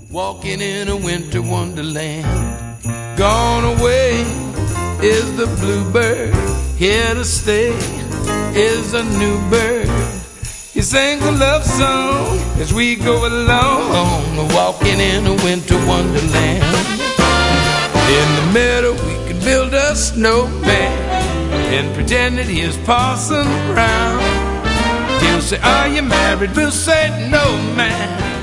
walking in a winter wonderland. Gone away is the bluebird, here to stay is a new bird. He sings a love song as we go along, walking in a winter wonderland. In the meadow we can build a snowman and pretend that he is Parson Brown. He'll say, are you married? We'll say, no, man.